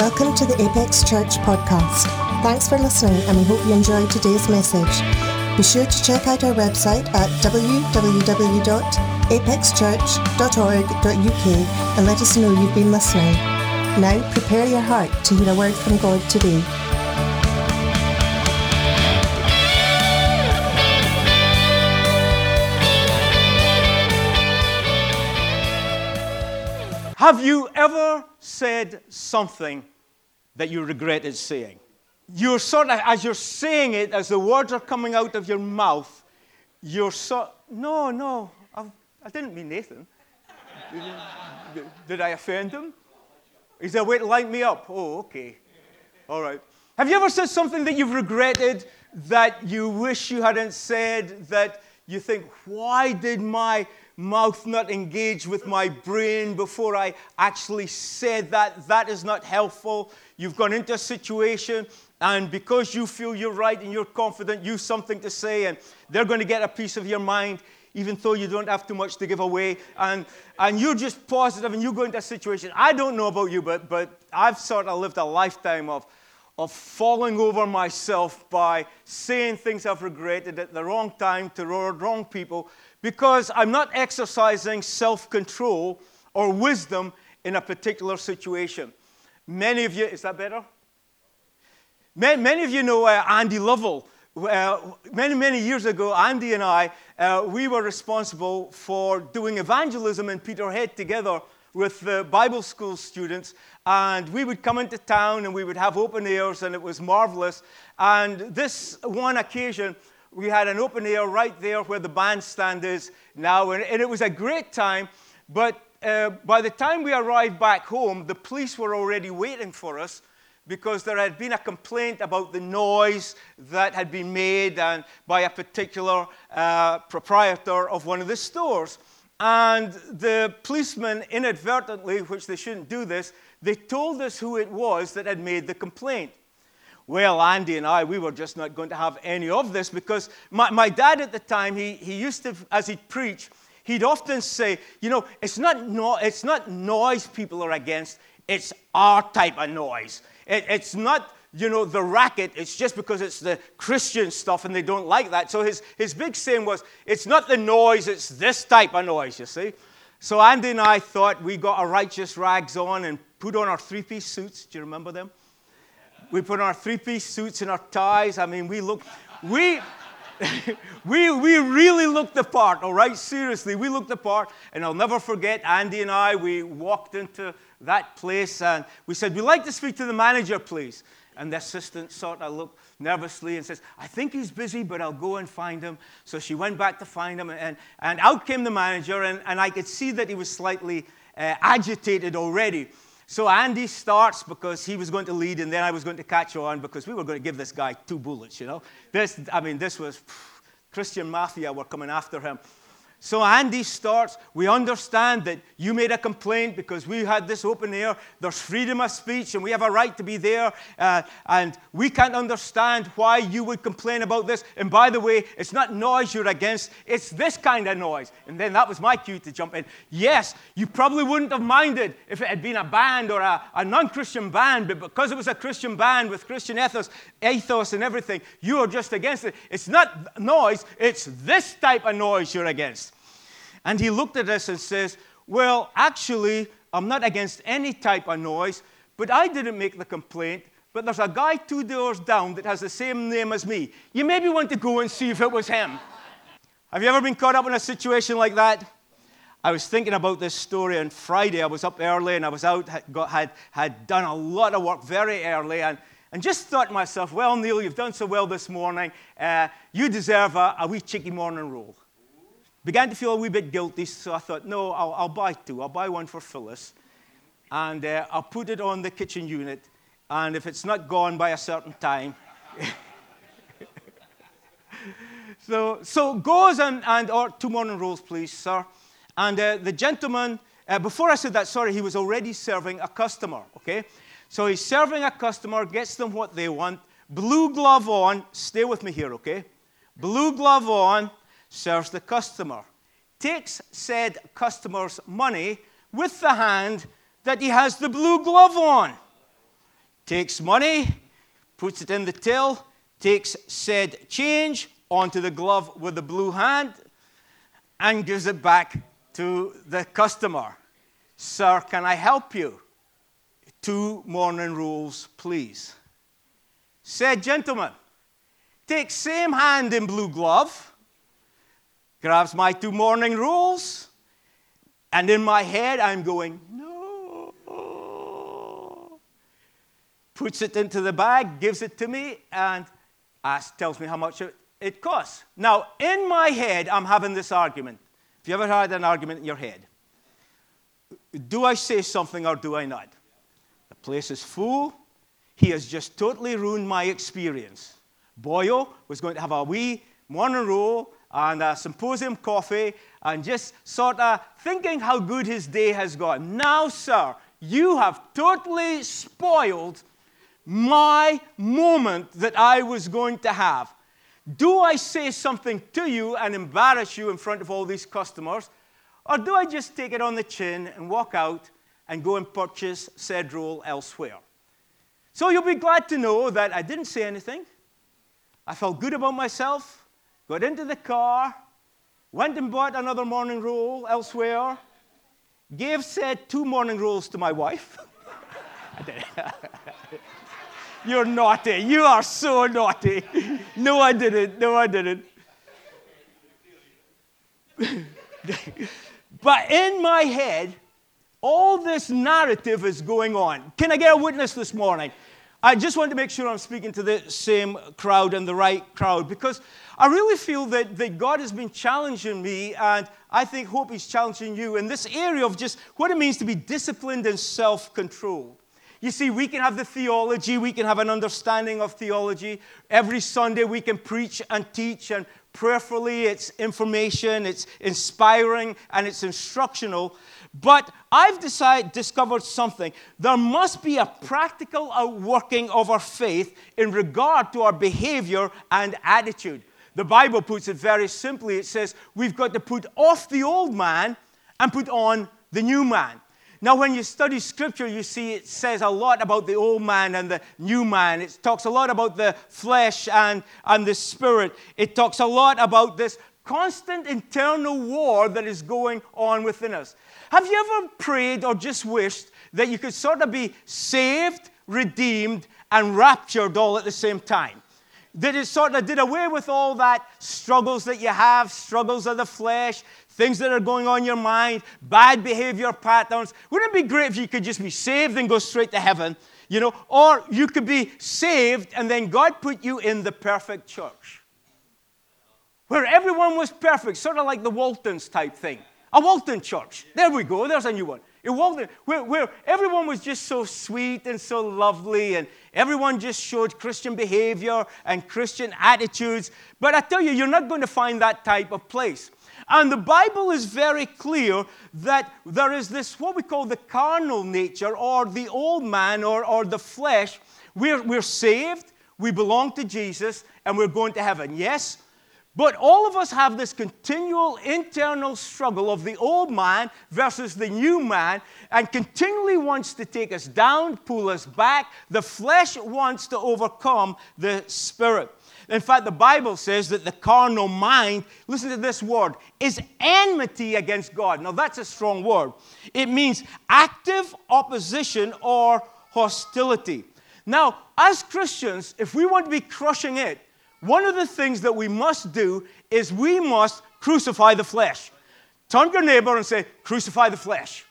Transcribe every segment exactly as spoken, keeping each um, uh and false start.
Welcome to the Apex Church podcast. Thanks for listening, and we hope you enjoyed today's message. Be sure to check out our website at w w w dot apex church dot org dot u k and let us know you've been listening. Now prepare your heart to hear a word from God today. Have you ever said something that you regretted saying? You're sort of, as you're saying it, as the words are coming out of your mouth, you're sort no, no, I've, I didn't mean Nathan. Did, did I offend him? Is there a way to light me up? Oh, okay. All right. Have you ever said something that you've regretted, that you wish you hadn't said, that you think, why did my mouth not engage with my brain before I actually said that? That is not helpful. You've gone into a situation, and because you feel you're right and you're confident, you've something to say, and they're going to get a piece of your mind, even though you don't have too much to give away, and and you're just positive, and you go into a situation. I don't know about you, but but I've sort of lived a lifetime of of falling over myself by saying things I've regretted at the wrong time to the wrong people, because I'm not exercising self-control or wisdom in a particular situation. Many of you, is that better? Many, many of you know uh, Andy Lovell. Uh, many, many years ago, Andy and I, uh, we were responsible for doing evangelism in Peterhead together with the Bible school students, and we would come into town and we would have open airs, and it was marvelous. And this one occasion, we had an open air right there where the bandstand is now, and, and it was a great time. But uh, by the time we arrived back home, the police were already waiting for us, because there had been a complaint about the noise that had been made and by a particular uh, proprietor of one of the stores. And the policemen inadvertently, which they shouldn't do this, they told us who it was that had made the complaint. Well, Andy and I, we were just not going to have any of this, because my, my dad at the time, he, he used to, as he'd preach, he'd often say, you know, it's not, no, it's not noise people are against, it's our type of noise. It, it's not, you know, the racket, it's just because it's the Christian stuff and they don't like that. So his, his big saying was, it's not the noise, it's this type of noise, you see. So Andy and I thought we got our righteous rags on and put on our three-piece suits. Do you remember them? We put on our three-piece suits and our ties. I mean, we looked, we, we, we really looked the part, all right? Seriously, we looked the part. And I'll never forget, Andy and I, we walked into that place and we said, we'd like to speak to the manager, please. And the assistant sort of looked nervously and says, I think he's busy, but I'll go and find him. So she went back to find him, and, and out came the manager, and, and I could see that he was slightly uh, agitated already. So Andy starts, because he was going to lead, and then I was going to catch on, because we were going to give this guy two bullets, you know. This, I mean, this was, pff, Christian Mafia were coming after him. So Andy starts, we understand that you made a complaint because we had this open air. There's freedom of speech and we have a right to be there. Uh, and we can't understand why you would complain about this. And by the way, it's not noise you're against, it's this kind of noise. And then that was my cue to jump in. Yes, you probably wouldn't have minded if it had been a band or a, a non-Christian band, but because it was a Christian band with Christian ethos, ethos and everything, you are just against it. It's not noise, it's this type of noise you're against. And he looked at us and says, well, actually, I'm not against any type of noise, but I didn't make the complaint, but there's a guy two doors down that has the same name as me. You maybe want to go and see if it was him. Have you ever been caught up in a situation like that? I was thinking about this story on Friday. I was up early and I was out, had, got, had, had done a lot of work very early, and, and just thought to myself, well, Neil, you've done so well this morning. Uh, you deserve a, a wee cheeky morning roll. Began to feel a wee bit guilty, so I thought, no, I'll, I'll buy two. I'll buy one for Phyllis, and uh, I'll put it on the kitchen unit, and if it's not gone by a certain time... so, so goes and, and or two morning rolls, please, sir. And uh, the gentleman, uh, before I said that, sorry, he was already serving a customer, okay? So he's serving a customer, gets them what they want, blue glove on, stay with me here, okay? Blue glove on, serves the customer, takes said customer's money with the hand that he has the blue glove on. takes money, puts it in the till, takes said change onto the glove with the blue hand, and gives it back to the customer. Sir, can I help you? Two morning rolls, please. Said gentleman takes same hand in blue glove, grabs my two morning rolls, and in my head I'm going, no. Puts it into the bag, gives it to me, and asks, tells me how much it, it costs. Now, in my head, I'm having this argument. Have you ever had an argument in your head? Do I say something or do I not? The place is full. He has just totally ruined my experience. Boyo was going to have a wee morning roll and a symposium coffee and just sort of thinking how good his day has gone. Now, sir, you have totally spoiled my moment that I was going to have. Do I say something to you and embarrass you in front of all these customers, or do I just take it on the chin and walk out and go and purchase said roll elsewhere? So you'll be glad to know that I didn't say anything. I felt good about myself, got into the car, went and bought another morning roll elsewhere, gave said two morning rolls to my wife. I did. You're naughty. You are so naughty. No, I didn't. No, I didn't. But in my head, all this narrative is going on. Can I get a witness this morning? I just want to make sure I'm speaking to the same crowd and the right crowd, because I really feel that, that God has been challenging me, and I think hope He's challenging you in this area of just what it means to be disciplined and self-controlled. You see, we can have the theology, we can have an understanding of theology. Every Sunday we can preach and teach, and prayerfully it's information, it's inspiring, and it's instructional. But I've decided, discovered something. There must be a practical outworking of our faith in regard to our behavior and attitude. The Bible puts it very simply. It says we've got to put off the old man and put on the new man. Now, when you study Scripture, you see it says a lot about the old man and the new man. It talks a lot about the flesh and, and the spirit. It talks a lot about this constant internal war that is going on within us. Have you ever prayed or just wished that you could sort of be saved, redeemed, and raptured all at the same time? That it sort of did away with all that struggles that you have, struggles of the flesh, things that are going on in your mind, bad behavior patterns. Wouldn't it be great if you could just be saved and go straight to heaven? You know, or you could be saved and then God put you in the perfect church, where everyone was perfect, sort of like the Waltons type thing. A Walton church. There we go. There's a new one. A Walton, where, where everyone was just so sweet and so lovely, and everyone just showed Christian behavior and Christian attitudes. But I tell you, you're not going to find that type of place. And the Bible is very clear that there is this, what we call the carnal nature, or the old man, or, or the flesh. We're, we're saved, we belong to Jesus, and we're going to heaven. Yes? But all of us have this continual internal struggle of the old man versus the new man, and continually wants to take us down, pull us back. The flesh wants to overcome the spirit. In fact, the Bible says that the carnal mind, listen to this word, is enmity against God. Now, that's a strong word. It means active opposition or hostility. Now, as Christians, if we want to be crushing it, one of the things that we must do is we must crucify the flesh. Turn to your neighbor and say, crucify the flesh.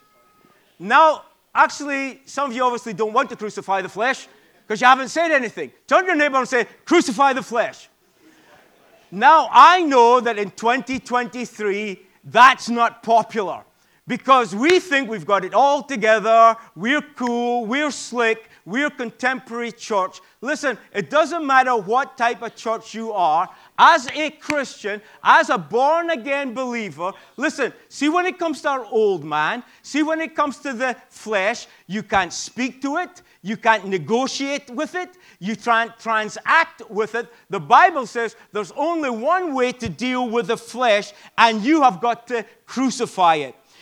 Now, actually, some of you obviously don't want to crucify the flesh because you haven't said anything. Turn to your neighbor and say, crucify the flesh. Now, I know that in twenty twenty-three, that's not popular because we think we've got it all together, we're cool, we're slick, we're contemporary church. Listen, it doesn't matter what type of church you are. As a Christian, as a born-again believer, listen, see when it comes to our old man, see when it comes to the flesh, you can't speak to it, you can't negotiate with it, you can't transact with it. The Bible says there's only one way to deal with the flesh, and you have got to crucify it.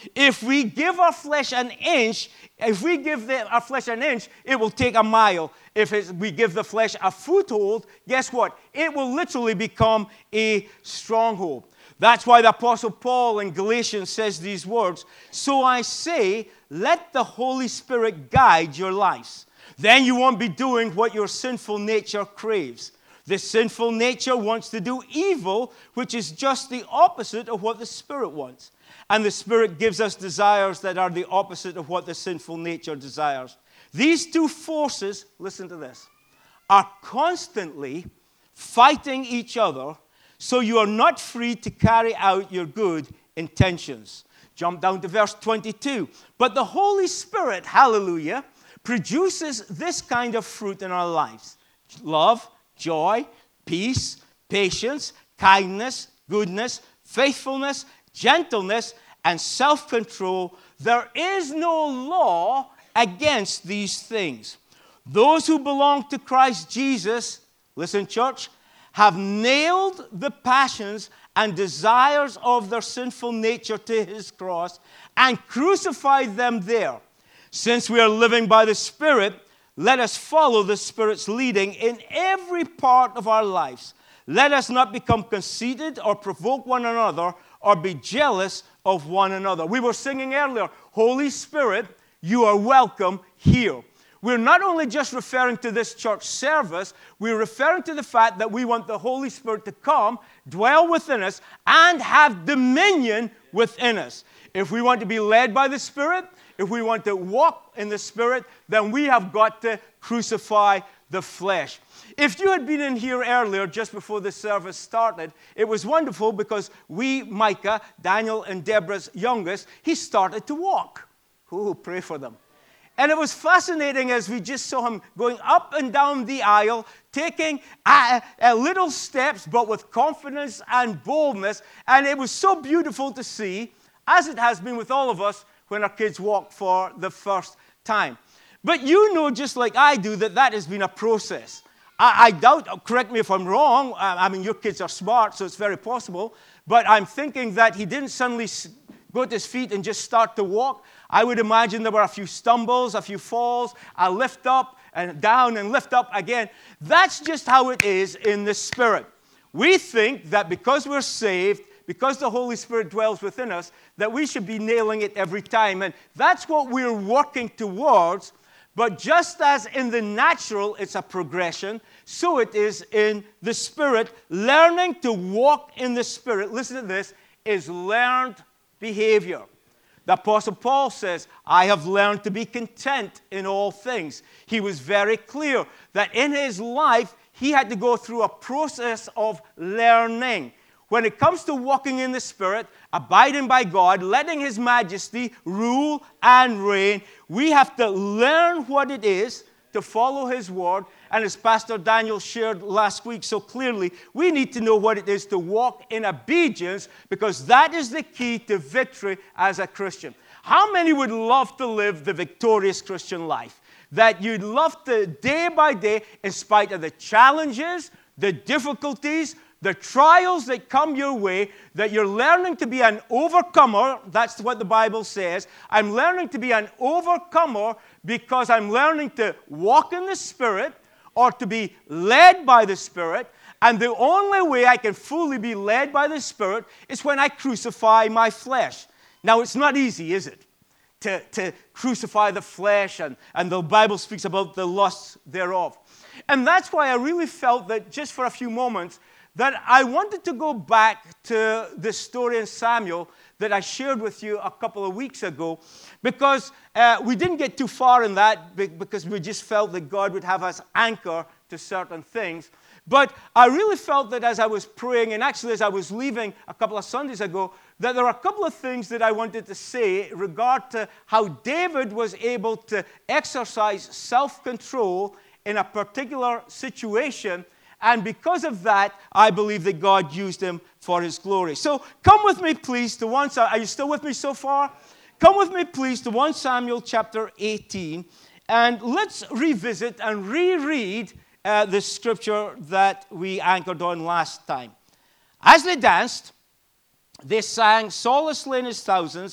If we give our flesh an inch, if we give the, our flesh an inch, it will take a mile. If it's, we give the flesh a foothold, guess what? It will literally become a stronghold. That's why the Apostle Paul in Galatians says these words, "So I say, let the Holy Spirit guide your lives. Then you won't be doing what your sinful nature craves." The sinful nature wants to do evil, which is just the opposite of what the Spirit wants. And the Spirit gives us desires that are the opposite of what the sinful nature desires. These two forces, listen to this, are constantly fighting each other, so you are not free to carry out your good intentions. Jump down to verse twenty-two. But the Holy Spirit, hallelujah, produces this kind of fruit in our lives: love, joy, peace, patience, kindness, goodness, faithfulness, gentleness, and self-control. There is no law against these things. Those who belong to Christ Jesus, listen, church, have nailed the passions and desires of their sinful nature to his cross and crucified them there. Since we are living by the Spirit, let us follow the Spirit's leading in every part of our lives. Let us not become conceited or provoke one another or be jealous of one another. We were singing earlier, Holy Spirit, you are welcome here. We're not only just referring to this church service, we're referring to the fact that we want the Holy Spirit to come, dwell within us, and have dominion within us. If we want to be led by the Spirit, if we want to walk in the Spirit, then we have got to crucify the flesh. If you had been in here earlier, just before the service started, it was wonderful because we, Micah, Daniel and Deborah's youngest, he started to walk. Oh, pray for them. And it was fascinating as we just saw him going up and down the aisle, taking uh, uh, little steps, but with confidence and boldness. And it was so beautiful to see, as it has been with all of us when our kids walk for the first time. But you know, just like I do, that that has been a process. I, I doubt, correct me if I'm wrong, I, I mean, your kids are smart, so it's very possible, but I'm thinking that he didn't suddenly go to his feet and just start to walk. I would imagine there were a few stumbles, a few falls, a lift up and down and lift up again. That's just how it is in the Spirit. We think that because we're saved, because the Holy Spirit dwells within us, that we should be nailing it every time. And that's what we're working towards. But just as in the natural it's a progression, so it is in the Spirit. Learning to walk in the Spirit, listen to this, is learned behavior. The Apostle Paul says, I have learned to be content in all things. He was very clear that in his life, he had to go through a process of learning. When it comes to walking in the Spirit, abiding by God, letting His majesty rule and reign, we have to learn what it is to follow His word. And as Pastor Daniel shared last week so clearly, we need to know what it is to walk in obedience, because that is the key to victory as a Christian. How many would love to live the victorious Christian life? That you'd love to, day by day, in spite of the challenges, the difficulties, the trials that come your way, that you're learning to be an overcomer. That's what the Bible says. I'm learning to be an overcomer because I'm learning to walk in the Spirit or to be led by the Spirit. And the only way I can fully be led by the Spirit is when I crucify my flesh. Now, it's not easy, is it? To, to crucify the flesh, and, and the Bible speaks about the lusts thereof. And that's why I really felt that just for a few moments, that I wanted to go back to the story in Samuel that I shared with you a couple of weeks ago, because uh, we didn't get too far in that because we just felt that God would have us anchor to certain things. But I really felt that as I was praying, and actually as I was leaving a couple of Sundays ago, that there are a couple of things that I wanted to say in regard to how David was able to exercise self-control in a particular situation. And because of that, I believe that God used him for His glory. So come with me, please, to one Samuel. Are you still with me so far? Come with me, please, to First Samuel chapter eighteen. And let's revisit and reread uh, the scripture that we anchored on last time. As they danced, they sang, Saul has slain his thousands,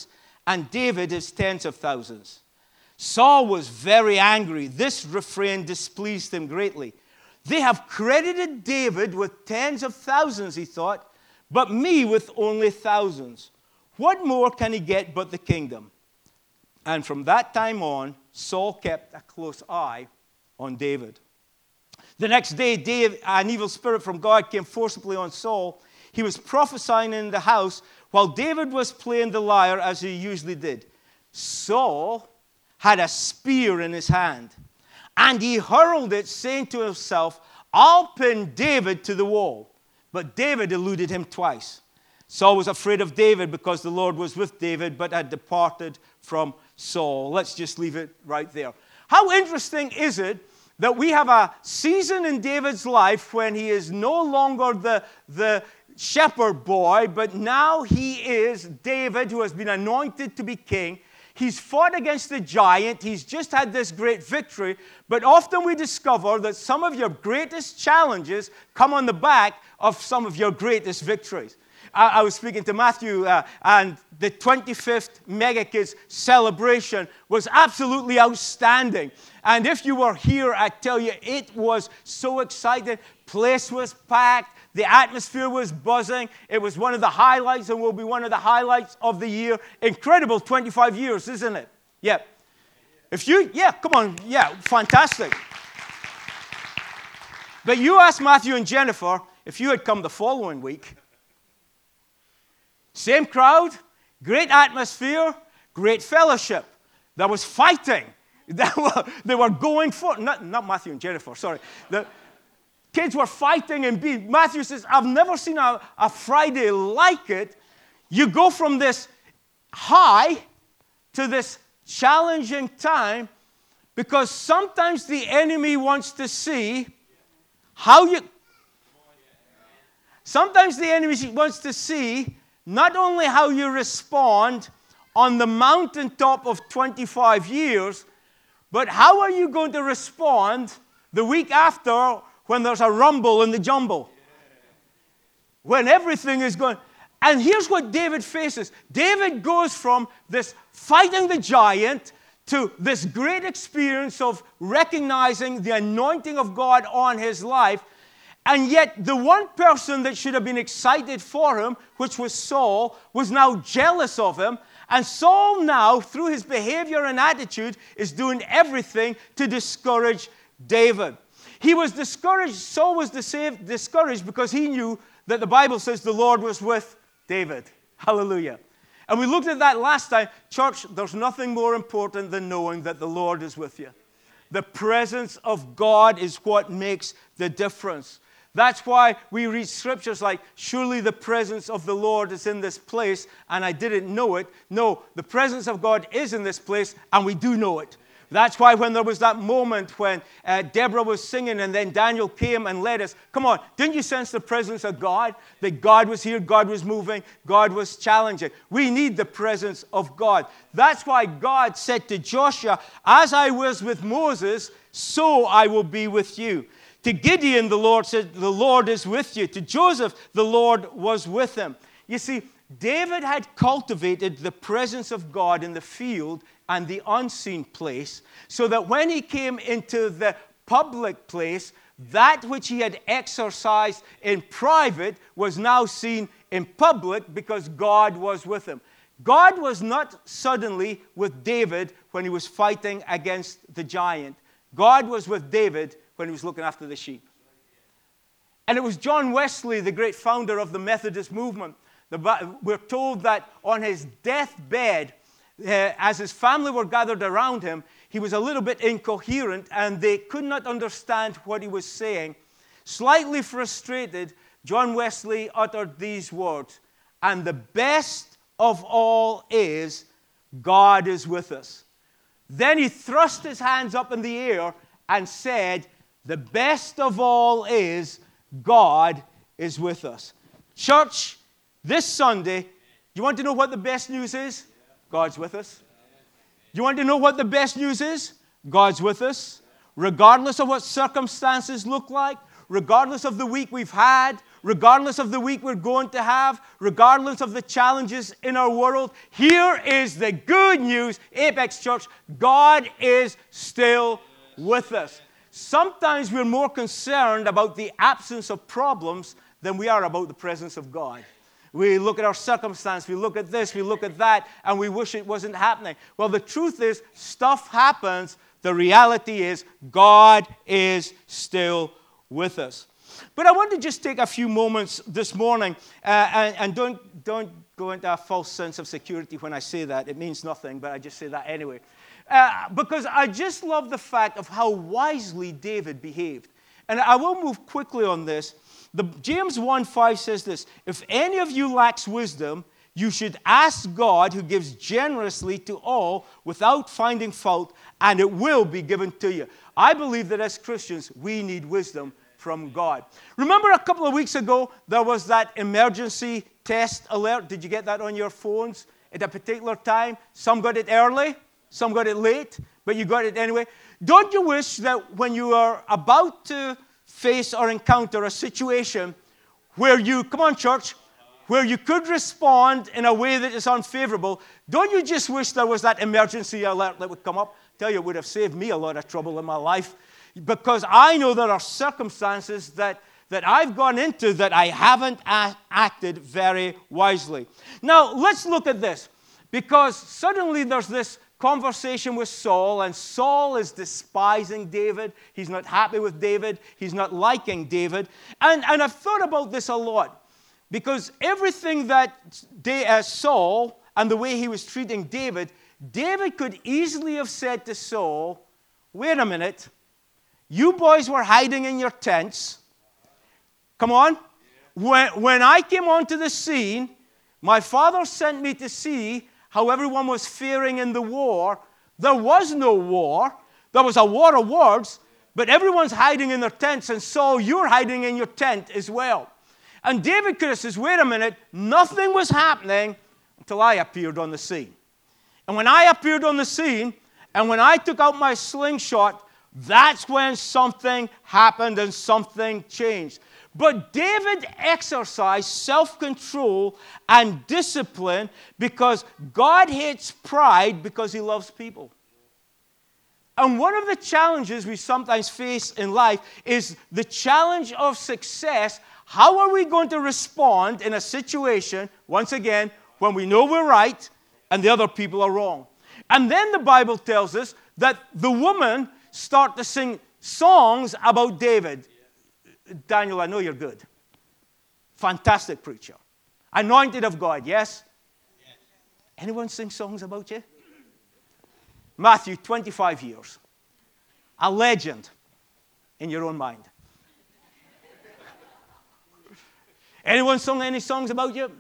and David his tens of thousands. Saul was very angry. This refrain displeased him greatly. They have credited David with tens of thousands, he thought, but me with only thousands. What more can he get but the kingdom? And from that time on, Saul kept a close eye on David. The next day, Dave, an evil spirit from God came forcibly on Saul. He was prophesying in the house while David was playing the lyre as he usually did. Saul had a spear in his hand, and he hurled it, saying to himself, I'll pin David to the wall. But David eluded him twice. Saul was afraid of David because the Lord was with David, but had departed from Saul. Let's just leave it right there. How interesting is it that we have a season in David's life when he is no longer the, the shepherd boy, but now he is David, who has been anointed to be king. He's fought against the giant. He's just had this great victory. But often we discover that some of your greatest challenges come on the back of some of your greatest victories. I, I was speaking to Matthew, uh, and the twenty-fifth Mega Kids celebration was absolutely outstanding. And if you were here, I tell you, it was so exciting. Place was packed. The atmosphere was buzzing. It was one of the highlights and will be one of the highlights of the year. Incredible twenty-five years, isn't it? Yeah. If you, yeah, come on. Yeah, fantastic. But you asked Matthew and Jennifer if you had come the following week. Same crowd, great atmosphere, great fellowship. There was fighting. They were, they were going for, not, not Matthew and Jennifer, sorry. The, Kids were fighting and being. Matthew says, I've never seen a, a Friday like it. You go from this high to this challenging time because sometimes the enemy wants to see how you. Sometimes the enemy wants to see not only how you respond on the mountaintop of twenty-five years, but how are you going to respond the week after when there's a rumble in the jumble. When everything is going. And here's what David faces. David goes from this fighting the giant to this great experience of recognizing the anointing of God on his life. And yet the one person that should have been excited for him, which was Saul, was now jealous of him. And Saul now, through his behavior and attitude, is doing everything to discourage David. He was discouraged, Saul was discouraged because he knew that the Bible says the Lord was with David. Hallelujah. And we looked at that last time. Church, there's nothing more important than knowing that the Lord is with you. The presence of God is what makes the difference. That's why we read scriptures like, surely the presence of the Lord is in this place, and I didn't know it. No, the presence of God is in this place, and we do know it. That's why when there was that moment when uh, Deborah was singing and then Daniel came and led us, come on, didn't you sense the presence of God? That God was here, God was moving, God was challenging. We need the presence of God. That's why God said to Joshua, as I was with Moses, so I will be with you. To Gideon, the Lord said, the Lord is with you. To Joseph, the Lord was with him. You see, David had cultivated the presence of God in the field and the unseen place, so that when he came into the public place, that which he had exercised in private was now seen in public because God was with him. God was not suddenly with David when he was fighting against the giant. God was with David when he was looking after the sheep. And it was John Wesley, the great founder of the Methodist movement. The, we're told that on his deathbed, Uh, as his family were gathered around him, he was a little bit incoherent and they could not understand what he was saying. Slightly frustrated, John Wesley uttered these words, and the best of all is, God is with us. Then he thrust his hands up in the air and said, the best of all is, God is with us. Church, this Sunday, you want to know what the best news is? God's with us. You want to know what the best news is? God's with us. Regardless of what circumstances look like, regardless of the week we've had, regardless of the week we're going to have, regardless of the challenges in our world, here is the good news, Apex Church, God is still with us. Sometimes we're more concerned about the absence of problems than we are about the presence of God. We look at our circumstance, we look at this, we look at that, and we wish it wasn't happening. Well, the truth is, stuff happens. The reality is, God is still with us. But I want to just take a few moments this morning, uh, and, and don't, don't go into a false sense of security when I say that. It means nothing, but I just say that anyway. Uh, because I just love the fact of how wisely David behaved. And I will move quickly on this. The, James one five says this, if any of you lacks wisdom, you should ask God, who gives generously to all without finding fault, and it will be given to you. I believe that as Christians, we need wisdom from God. Remember a couple of weeks ago, there was that emergency test alert. Did you get that on your phones at a particular time? Some got it early. Some got it late, but you got it anyway. Don't you wish that when you are about to face or encounter a situation where you, come on church, where you could respond in a way that is unfavorable, don't you just wish there was that emergency alert that would come up? I tell you, it would have saved me a lot of trouble in my life, because I know there are circumstances that, that I've gone into that I haven't a- acted very wisely. Now, let's look at this, because suddenly there's this conversation with Saul, and Saul is despising David. He's not happy with David. He's not liking David. And, and I've thought about this a lot, because everything that De- uh, Saul and the way he was treating David, David could easily have said to Saul, wait a minute, you boys were hiding in your tents. Come on. When, when I came onto the scene, my father sent me to see how everyone was faring in the war. There was no war. There was a war of words, but everyone's hiding in their tents, and Saul, you're hiding in your tent as well. And David could have said, wait a minute, nothing was happening until I appeared on the scene. And when I appeared on the scene, and when I took out my slingshot, that's when something happened and something changed. But David exercised self-control and discipline because God hates pride because he loves people. And one of the challenges we sometimes face in life is the challenge of success. How are we going to respond in a situation, once again, when we know we're right and the other people are wrong? And then the Bible tells us that the woman started to sing songs about David. Daniel, I know you're good. Fantastic preacher. Anointed of God, yes? Yes. Anyone sing songs about you? Matthew, twenty-five years. A legend in your own mind. Anyone sung any songs about you?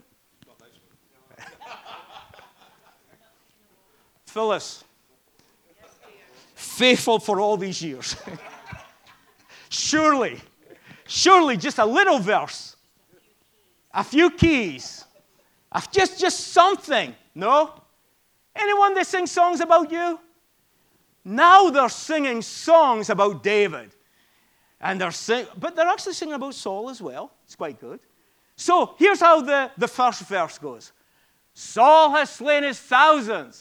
Phyllis. Faithful for all these years. Surely. Surely just a little verse, a few keys, just, just something. No? Anyone that sings songs about you? Now they're singing songs about David. And they're sing, but they're actually singing about Saul as well. It's quite good. So here's how the, the first verse goes. Saul has slain his thousands.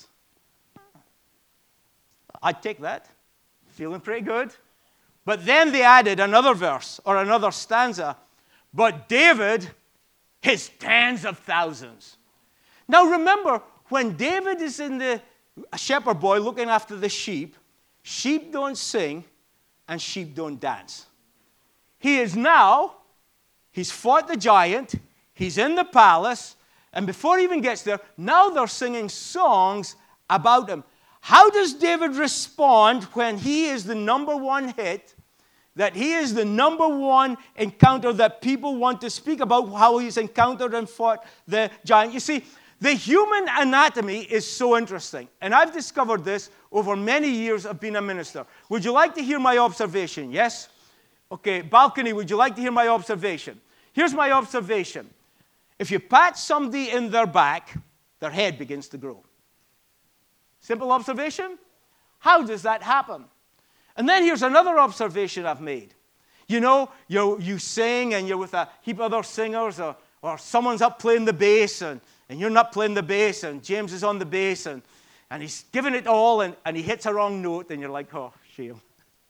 I'd take that. Feeling pretty good. But then they added another verse or another stanza. But David, his tens of thousands. Now remember, when David is in the a shepherd boy looking after the sheep, sheep don't sing and sheep don't dance. He is now, he's fought the giant, he's in the palace, and before he even gets there, now they're singing songs about him. How does David respond when he is the number one hit, that he is the number one encounter that people want to speak about, how he's encountered and fought the giant? You see, the human anatomy is so interesting, and I've discovered this over many years of being a minister. Would you like to hear my observation? Yes? Okay, balcony, would you like to hear my observation? Here's my observation. If you pat somebody in their back, their head begins to grow. Simple observation? How does that happen? And then here's another observation I've made. You know, you you sing and you're with a heap of other singers, or, or someone's up playing the bass and, and you're not playing the bass, and James is on the bass and, and he's giving it all and, and he hits a wrong note and you're like, oh, shame.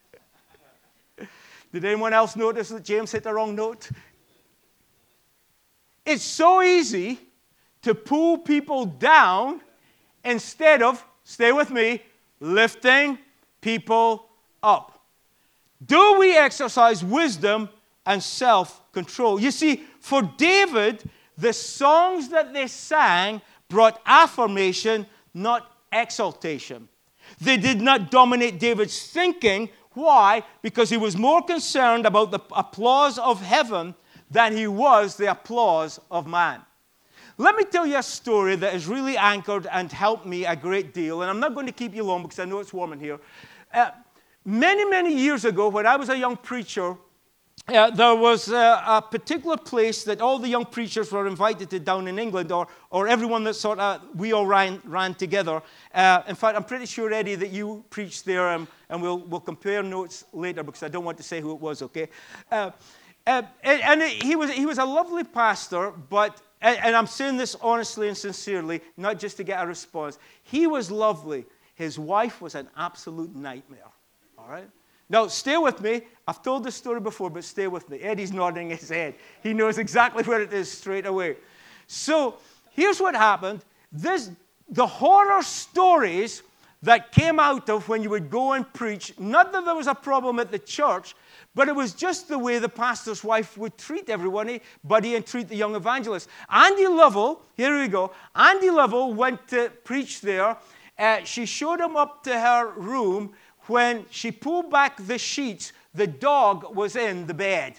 Did anyone else notice that James hit the wrong note? It's so easy to pull people down instead of, stay with me, lifting people up. Do we exercise wisdom and self-control? You see, for David, the songs that they sang brought affirmation, not exaltation. They did not dominate David's thinking. Why? Because he was more concerned about the applause of heaven than he was the applause of man. Let me tell you a story that has really anchored and helped me a great deal. And I'm not going to keep you long because I know it's warm in here. Uh, many, many years ago, when I was a young preacher, uh, there was a, a particular place that all the young preachers were invited to down in England, or, or everyone that sort of, we all ran, ran together. Uh, in fact, I'm pretty sure, Eddie, that you preached there, um, and we'll, we'll compare notes later because I don't want to say who it was, okay? Uh, uh, and and it, he, was, he was a lovely pastor, but and I'm saying this honestly and sincerely, not just to get a response. He was lovely. His wife was an absolute nightmare. All right? Now, stay with me. I've told this story before, but stay with me. Eddie's nodding his head. He knows exactly where it is straight away. So, here's what happened. This, the horror stories that came out of when you would go and preach, not that there was a problem at the church, but it was just the way the pastor's wife would treat everybody, buddy, and treat the young evangelist. Andy Lovell, here we go. Andy Lovell went to preach there. Uh, she showed him up to her room. When she pulled back the sheets, the dog was in the bed.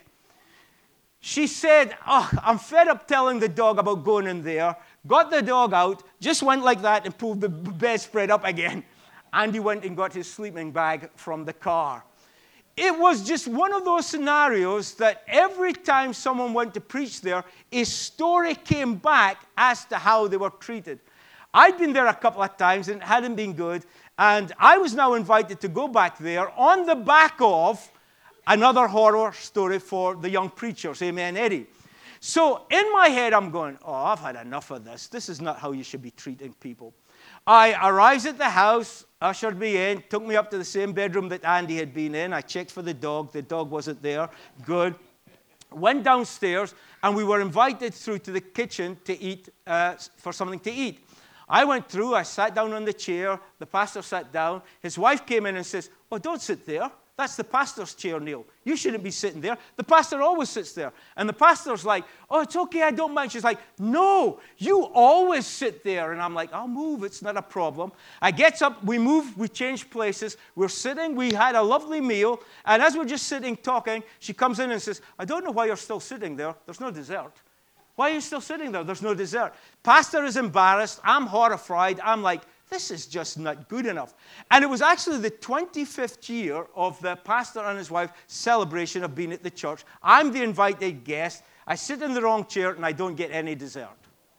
She said, oh, I'm fed up telling the dog about going in there. Got the dog out, just went like that and pulled the bedspread up again. Andy went and got his sleeping bag from the car. It was just one of those scenarios that every time someone went to preach there, a story came back as to how they were treated. I'd been there a couple of times and it hadn't been good, and I was now invited to go back there on the back of another horror story for the young preachers. Amen, Eddie? So in my head, I'm going, oh, I've had enough of this. This is not how you should be treating people. I arrived at the house, ushered me in, took me up to the same bedroom that Andy had been in. I checked for the dog. The dog wasn't there. Good. Went downstairs, and we were invited through to the kitchen to eat, uh, for something to eat. I went through. I sat down on the chair. The pastor sat down. His wife came in and says, oh, don't sit there. That's the pastor's chair, Neil. You shouldn't be sitting there. The pastor always sits there. And the pastor's like, oh, it's okay, I don't mind. She's like, no, you always sit there. And I'm like, I'll move. It's not a problem. I get up. We move. We change places. We're sitting. We had a lovely meal. And as we're just sitting talking, she comes in and says, I don't know why you're still sitting there. There's no dessert. Why are you still sitting there? There's no dessert. Pastor is embarrassed. I'm horrified. I'm like, this is just not good enough. And it was actually the twenty-fifth year of the pastor and his wife celebration of being at the church. I'm the invited guest. I sit in the wrong chair and I don't get any dessert.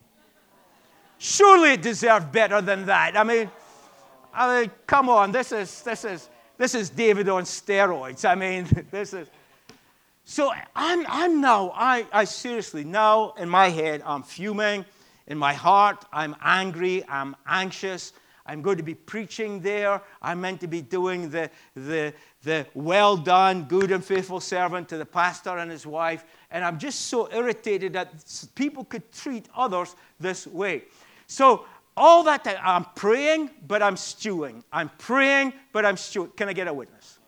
Surely it deserved better than that. I mean, I mean, come on, this is this is this is David on steroids. I mean, this is. So I'm I'm now I I seriously now in my head I'm fuming. In my heart, I'm angry, I'm anxious. I'm going to be preaching there. I'm meant to be doing the, the, the well done, good and faithful servant to the pastor and his wife. And I'm just so irritated that people could treat others this way. So all that time, I'm praying, but I'm stewing. I'm praying, but I'm stewing. Can I get a witness?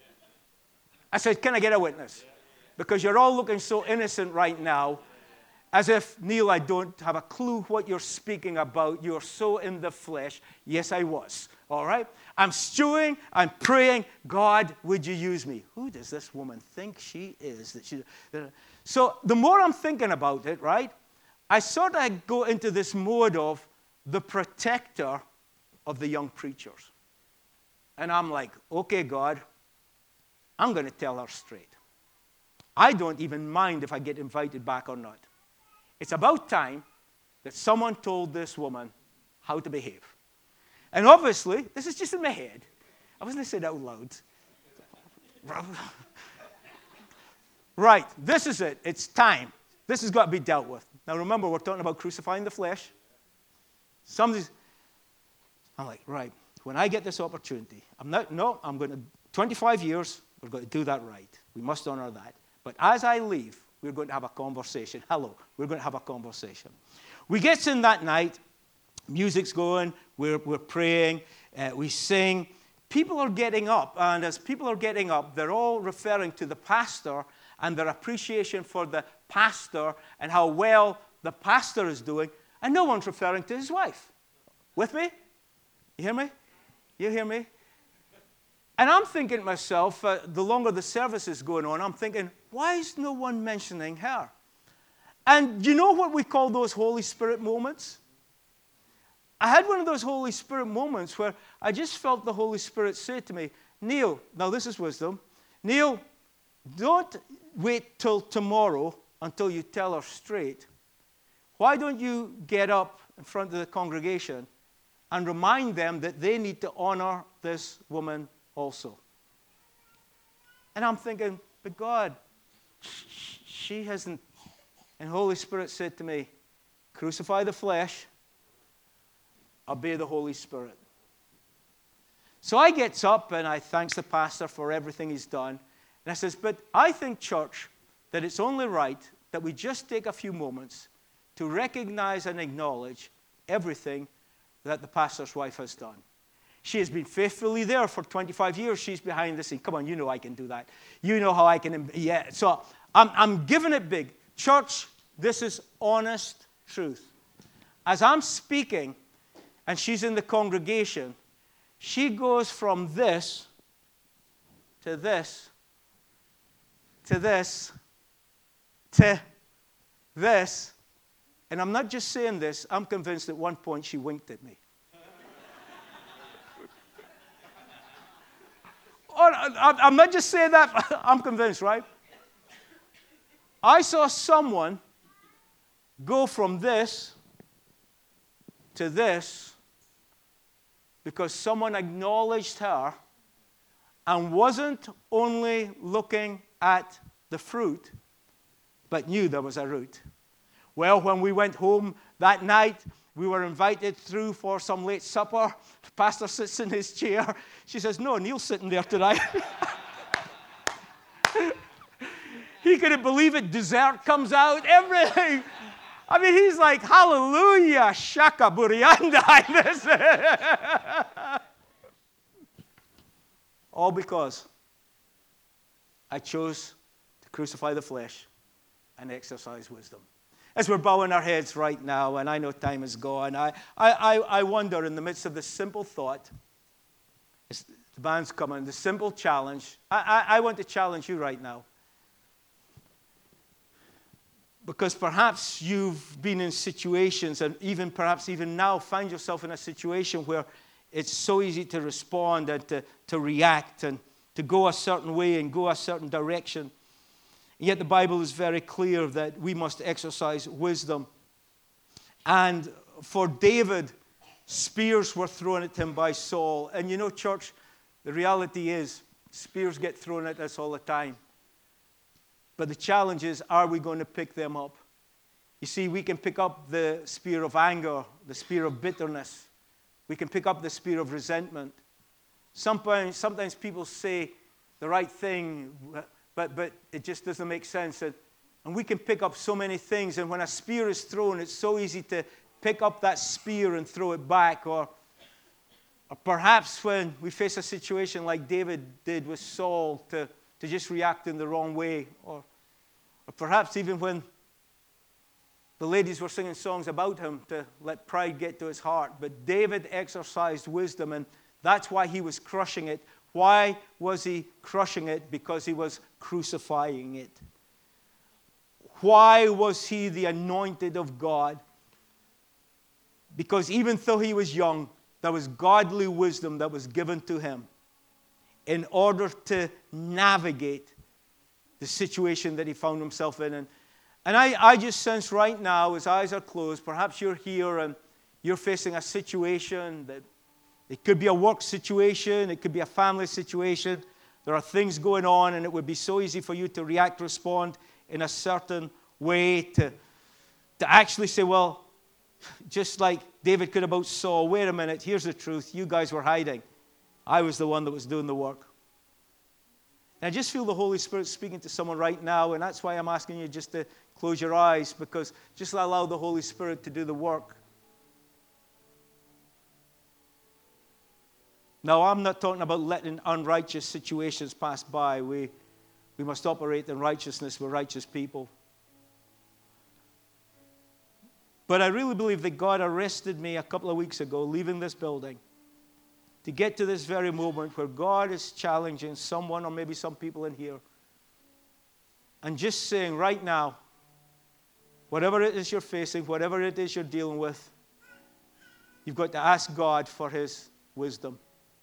I said, can I get a witness? Because you're all looking so innocent right now. As if, Neil, I don't have a clue what you're speaking about. You're so in the flesh. Yes, I was. All right? I'm stewing. I'm praying. God, would you use me? Who does this woman think she is? That she, so the more I'm thinking about it, right, I sort of go into this mode of the protector of the young preachers. And I'm like, okay, God, I'm going to tell her straight. I don't even mind if I get invited back or not. It's about time that someone told this woman how to behave. And obviously, this is just in my head. I wasn't going to say it out loud. Right, this is it. It's time. This has got to be dealt with. Now remember, we're talking about crucifying the flesh. Somebody's, I'm like, right, when I get this opportunity, I'm not, no, I'm going to, twenty-five years, we're going to do that right. We must honor that. But as I leave, we're going to have a conversation. Hello, we're going to have a conversation. We get in that night, music's going, we're, we're praying, uh, we sing. People are getting up, and as people are getting up, they're all referring to the pastor and their appreciation for the pastor and how well the pastor is doing, and no one's referring to his wife. With me? You hear me? You hear me? And I'm thinking to myself, uh, the longer the service is going on, I'm thinking, why is no one mentioning her? And you know what we call those Holy Spirit moments? I had one of those Holy Spirit moments where I just felt the Holy Spirit say to me, Neil, now this is wisdom, Neil, don't wait till tomorrow until you tell her straight. Why don't you get up in front of the congregation and remind them that they need to honor this woman also? And I'm thinking, but God, she hasn't. And Holy Spirit said to me, crucify the flesh, obey the Holy Spirit. So I gets up and I thanks the pastor for everything he's done. And I says, but I think, church, that it's only right that we just take a few moments to recognize and acknowledge everything that the pastor's wife has done. She has been faithfully there for twenty-five years. She's behind the scene. Come on, you know I can do that. You know how I can, yeah. So I'm, I'm giving it big. Church, this is honest truth. As I'm speaking, and she's in the congregation, she goes from this to this to this to this. And I'm not just saying this. I'm convinced at one point she winked at me. Oh, I'm not just saying that. I'm convinced, right? I saw someone go from this to this because someone acknowledged her and wasn't only looking at the fruit, but knew there was a root. Well, when we went home that night, we were invited through for some late supper. The pastor sits in his chair. She says, no, Neil's sitting there tonight. He couldn't believe it. Dessert comes out, everything. I mean, he's like, hallelujah, shaka burianda. All because I chose to crucify the flesh and exercise wisdom. As we're bowing our heads right now, and I know time is gone, I, I, I wonder in the midst of this simple thought, as the band's coming, the simple challenge, I, I, I want to challenge you right now. Because perhaps you've been in situations, and even perhaps even now find yourself in a situation where it's so easy to respond and to, to react and to go a certain way and go a certain direction. Yet the Bible is very clear that we must exercise wisdom. And for David, spears were thrown at him by Saul. And you know, church, the reality is spears get thrown at us all the time. But the challenge is, are we going to pick them up? You see, we can pick up the spear of anger, the spear of bitterness. We can pick up the spear of resentment. Sometimes, sometimes people say the right thing, But but it just doesn't make sense. And, and we can pick up so many things. And when a spear is thrown, it's so easy to pick up that spear and throw it back. Or, or perhaps when we face a situation like David did with Saul, to, to just react in the wrong way. Or, or perhaps even when the ladies were singing songs about him, to let pride get to his heart. But David exercised wisdom, and that's why he was crushing it. Why was he crushing it? Because he was crucifying it. Why was he the anointed of God? Because even though he was young, there was godly wisdom that was given to him in order to navigate the situation that he found himself in. And, and I, I just sense right now, as eyes are closed, perhaps you're here and you're facing a situation that it could be a work situation, it could be a family situation, There are things going on, and it would be so easy for you to react, respond in a certain way, to, to actually say, well, just like David could about Saul, wait a minute, here's the truth. You guys were hiding. I was the one that was doing the work. And I just feel the Holy Spirit speaking to someone right now, and that's why I'm asking you just to close your eyes, because just allow the Holy Spirit to do the work. Now, I'm not talking about letting unrighteous situations pass by. We, we must operate in righteousness. We're righteous people. But I really believe that God arrested me a couple of weeks ago, leaving this building, to get to this very moment where God is challenging someone, or maybe some people in here, and just saying right now, whatever it is you're facing, whatever it is you're dealing with, you've got to ask God for His wisdom.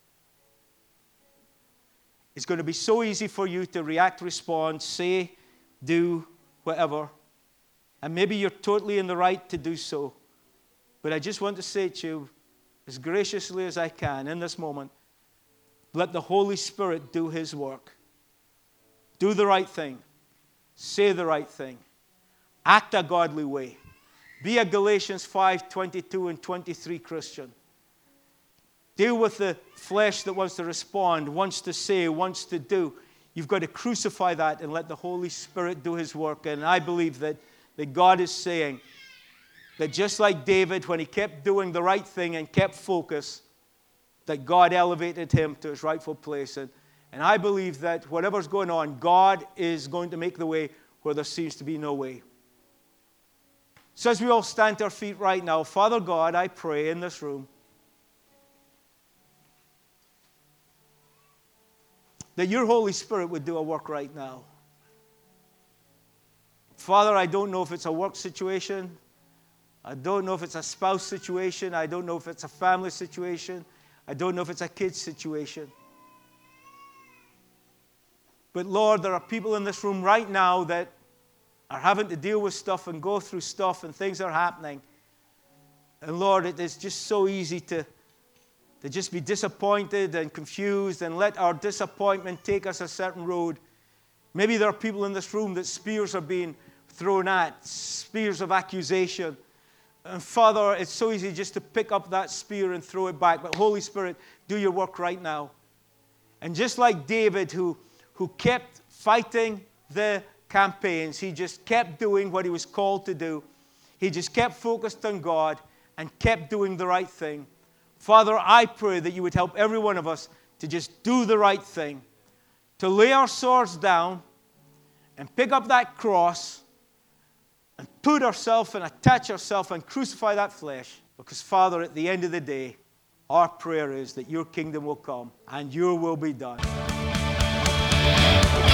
It's going to be so easy for you to react, respond, say, do, whatever. And maybe you're totally in the right to do so. But I just want to say to you, as graciously as I can in this moment, let the Holy Spirit do His work. Do the right thing. Say the right thing. Act a godly way. Be a Galatians five twenty-two and twenty-three Christian. Deal with the flesh that wants to respond, wants to say, wants to do. You've got to crucify that and let the Holy Spirit do His work. And I believe that, that God is saying that just like David, when he kept doing the right thing and kept focus, that God elevated him to his rightful place. And, and I believe that whatever's going on, God is going to make the way where there seems to be no way. So as we all stand to our feet right now, Father God, I pray in this room that your Holy Spirit would do a work right now. Father, I don't know if it's a work situation. I don't know if it's a spouse situation. I don't know if it's a family situation. I don't know if it's a kid situation. But Lord, there are people in this room right now that are having to deal with stuff and go through stuff, and things are happening. And Lord, it is just so easy to to just be disappointed and confused and let our disappointment take us a certain road. Maybe there are people in this room that spears are being thrown at, spears of accusation. And Father, it's so easy just to pick up that spear and throw it back. But Holy Spirit, do your work right now. And just like David, who, who kept fighting the campaigns, he just kept doing what he was called to do. He just kept focused on God and kept doing the right thing. Father, I pray that you would help every one of us to just do the right thing, to lay our swords down and pick up that cross and put ourselves and attach ourselves and crucify that flesh. Because, Father, at the end of the day, our prayer is that your kingdom will come and your will be done.